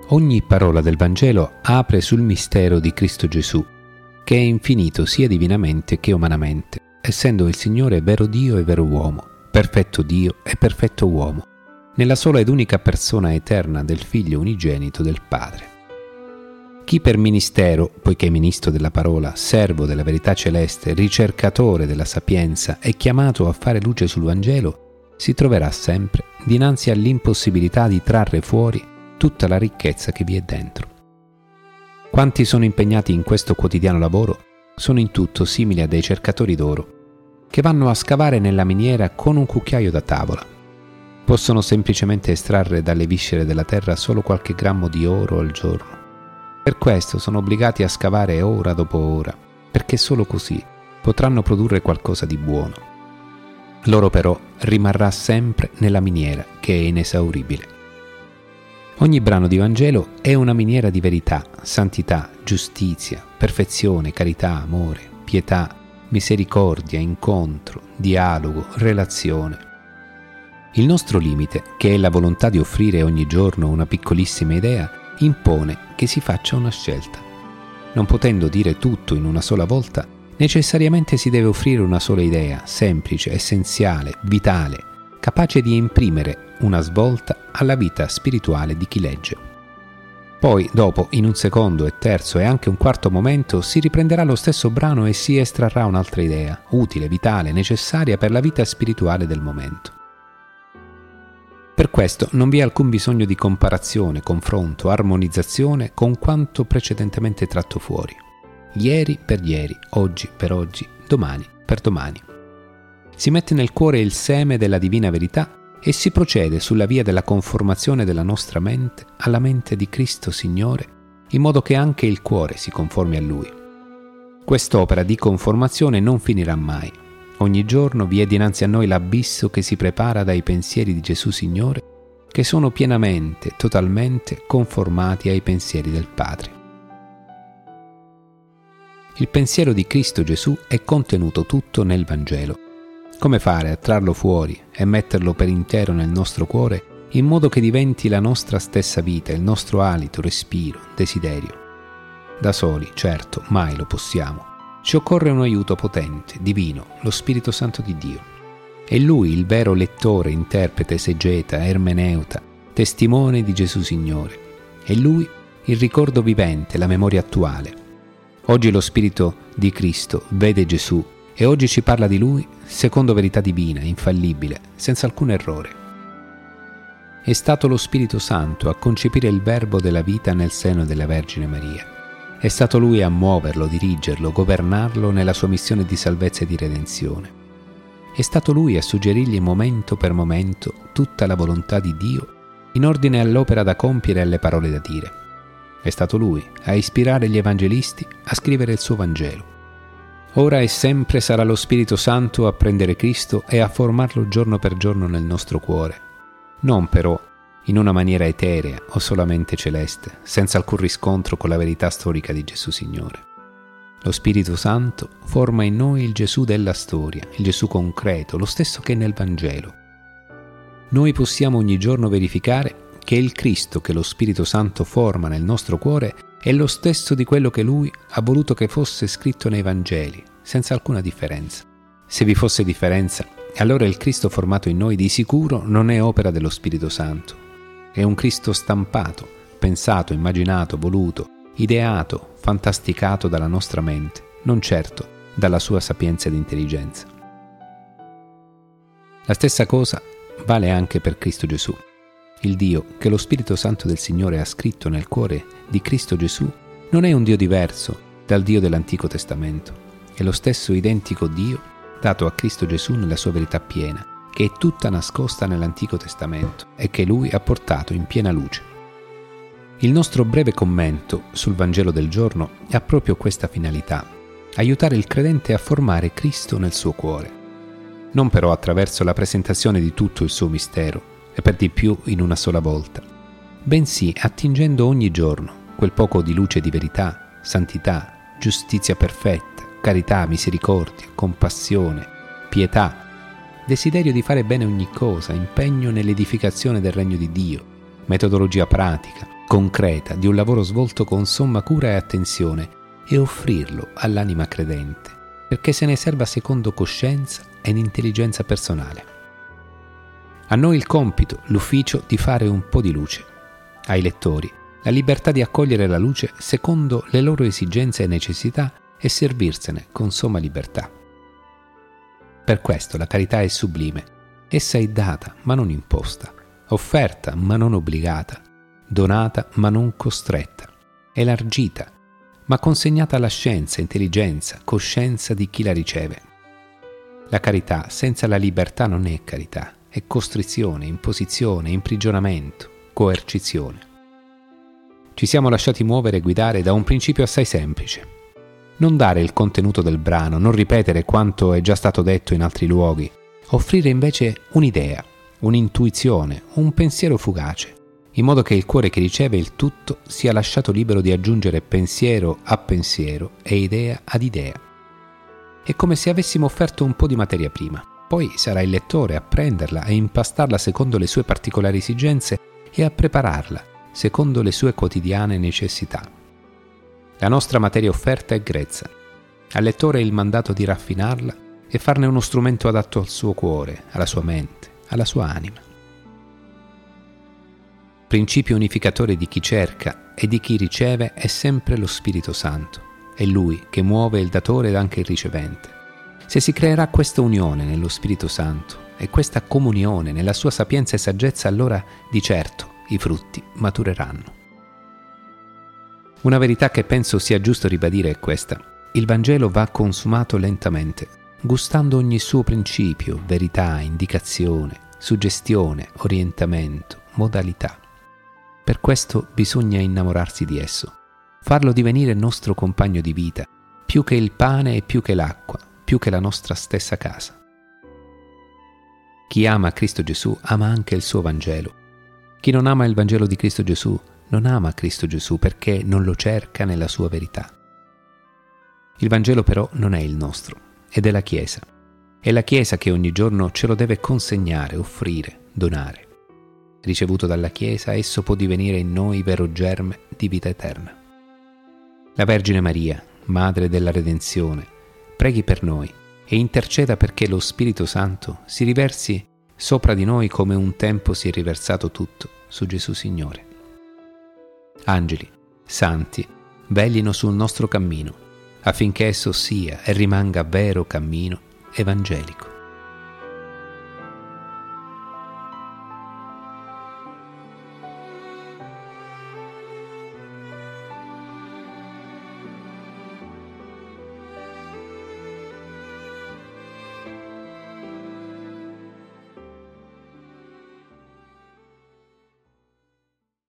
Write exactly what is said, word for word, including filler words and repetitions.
Ogni parola del Vangelo apre sul mistero di Cristo Gesù, che è infinito sia divinamente che umanamente, essendo il Signore vero Dio e vero uomo, perfetto Dio e perfetto uomo, nella sola ed unica persona eterna del Figlio unigenito del Padre. Chi per ministero, poiché ministro della parola, servo della verità celeste, ricercatore della sapienza, è chiamato a fare luce sul Vangelo, si troverà sempre dinanzi all'impossibilità di trarre fuori tutta la ricchezza che vi è dentro. Quanti sono impegnati in questo quotidiano lavoro sono in tutto simili a dei cercatori d'oro, che vanno a scavare nella miniera con un cucchiaio da tavola. Possono semplicemente estrarre dalle viscere della terra solo qualche grammo di oro al giorno. Per questo sono obbligati a scavare ora dopo ora, perché solo così potranno produrre qualcosa di buono. L'oro però rimarrà sempre nella miniera, che è inesauribile. Ogni brano di Vangelo è una miniera di verità, santità, giustizia, perfezione, carità, amore, pietà, misericordia, incontro, dialogo, relazione. Il nostro limite, che è la volontà di offrire ogni giorno una piccolissima idea, impone che si faccia una scelta. Non potendo dire tutto in una sola volta, necessariamente si deve offrire una sola idea, semplice, essenziale, vitale, capace di imprimere una svolta alla vita spirituale di chi legge. Poi, dopo, in un secondo e terzo e anche un quarto momento, si riprenderà lo stesso brano e si estrarrà un'altra idea, utile, vitale, necessaria per la vita spirituale del momento. Per questo non vi è alcun bisogno di comparazione, confronto, armonizzazione con quanto precedentemente tratto fuori. Ieri per ieri, oggi per oggi, domani per domani. Si mette nel cuore il seme della divina verità e si procede sulla via della conformazione della nostra mente alla mente di Cristo Signore, in modo che anche il cuore si conformi a Lui. Quest'opera di conformazione non finirà mai. Ogni giorno vi è dinanzi a noi l'abisso che si prepara dai pensieri di Gesù Signore, che sono pienamente, totalmente conformati ai pensieri del Padre. Il pensiero di Cristo Gesù è contenuto tutto nel Vangelo. Come fare a trarlo fuori e metterlo per intero nel nostro cuore, in modo che diventi la nostra stessa vita, il nostro alito, respiro, desiderio? Da soli, certo, mai lo possiamo. Ci occorre un aiuto potente, divino, lo Spirito Santo di Dio. È Lui il vero lettore, interprete, esegeta, ermeneuta, testimone di Gesù Signore. È Lui il ricordo vivente, la memoria attuale. Oggi lo Spirito di Cristo vede Gesù e oggi ci parla di Lui secondo verità divina, infallibile, senza alcun errore. È stato lo Spirito Santo a concepire il Verbo della vita nel seno della Vergine Maria. È stato Lui a muoverlo, dirigerlo, governarlo nella sua missione di salvezza e di redenzione. È stato Lui a suggerirgli momento per momento tutta la volontà di Dio in ordine all'opera da compiere e alle parole da dire. È stato Lui a ispirare gli evangelisti a scrivere il suo Vangelo. Ora e sempre sarà lo Spirito Santo a prendere Cristo e a formarlo giorno per giorno nel nostro cuore. Non però in una maniera eterea o solamente celeste, senza alcun riscontro con la verità storica di Gesù Signore. Lo Spirito Santo forma in noi il Gesù della storia, il Gesù concreto, lo stesso che è nel Vangelo. Noi possiamo ogni giorno verificare che il Cristo che lo Spirito Santo forma nel nostro cuore è lo stesso di quello che Lui ha voluto che fosse scritto nei Vangeli, senza alcuna differenza. Se vi fosse differenza, allora il Cristo formato in noi di sicuro non è opera dello Spirito Santo. È un Cristo stampato, pensato, immaginato, voluto, ideato, fantasticato dalla nostra mente, non certo dalla sua sapienza ed intelligenza. La stessa cosa vale anche per Cristo Gesù. Il Dio che lo Spirito Santo del Signore ha scritto nel cuore di Cristo Gesù non è un Dio diverso dal Dio dell'Antico Testamento. È lo stesso identico Dio dato a Cristo Gesù nella sua verità piena, che è tutta nascosta nell'Antico Testamento e che Lui ha portato in piena luce. Il nostro breve commento sul Vangelo del giorno ha proprio questa finalità: aiutare il credente a formare Cristo nel suo cuore. Non però attraverso la presentazione di tutto il suo mistero, e per di più in una sola volta, bensì attingendo ogni giorno quel poco di luce di verità, santità, giustizia perfetta, carità, misericordia, compassione, pietà, desiderio di fare bene ogni cosa, impegno nell'edificazione del regno di Dio, metodologia pratica, concreta, di un lavoro svolto con somma cura e attenzione, e offrirlo all'anima credente, perché se ne serva secondo coscienza ed intelligenza personale. A noi il compito, l'ufficio di fare un po' di luce. Ai lettori la libertà di accogliere la luce secondo le loro esigenze e necessità e servirsene con somma libertà. Per questo la carità è sublime. Essa è data ma non imposta, offerta ma non obbligata, donata ma non costretta, elargita ma consegnata alla scienza, intelligenza, coscienza di chi la riceve. La carità senza la libertà non è carità, è costrizione, imposizione, imprigionamento, coercizione. Ci siamo lasciati muovere e guidare da un principio assai semplice. Non dare il contenuto del brano, non ripetere quanto è già stato detto in altri luoghi, offrire invece un'idea, un'intuizione, un pensiero fugace, in modo che il cuore che riceve il tutto sia lasciato libero di aggiungere pensiero a pensiero e idea ad idea. È come se avessimo offerto un po' di materia prima, poi sarà il lettore a prenderla e impastarla secondo le sue particolari esigenze e a prepararla secondo le sue quotidiane necessità. La nostra materia offerta è grezza. Al lettore è il mandato di raffinarla e farne uno strumento adatto al suo cuore, alla sua mente, alla sua anima. Principio unificatore di chi cerca e di chi riceve è sempre lo Spirito Santo. È Lui che muove il datore ed anche il ricevente. Se si creerà questa unione nello Spirito Santo e questa comunione nella sua sapienza e saggezza, allora di certo i frutti matureranno. Una verità che penso sia giusto ribadire è questa: il Vangelo va consumato lentamente, gustando ogni suo principio, verità, indicazione, suggestione, orientamento, modalità. Per questo bisogna innamorarsi di esso, farlo divenire nostro compagno di vita, più che il pane e più che l'acqua, più che la nostra stessa casa. Chi ama Cristo Gesù ama anche il suo Vangelo. Chi non ama il Vangelo di Cristo Gesù non ama Cristo Gesù perché non lo cerca nella sua verità. Il Vangelo però non è il nostro, è della Chiesa. È la Chiesa che ogni giorno ce lo deve consegnare, offrire, donare. Ricevuto dalla Chiesa, esso può divenire in noi vero germe di vita eterna. La Vergine Maria, Madre della Redenzione, preghi per noi e interceda perché lo Spirito Santo si riversi sopra di noi come un tempo si è riversato tutto su Gesù Signore. Angeli, santi, veglino sul nostro cammino, affinché esso sia e rimanga vero cammino evangelico.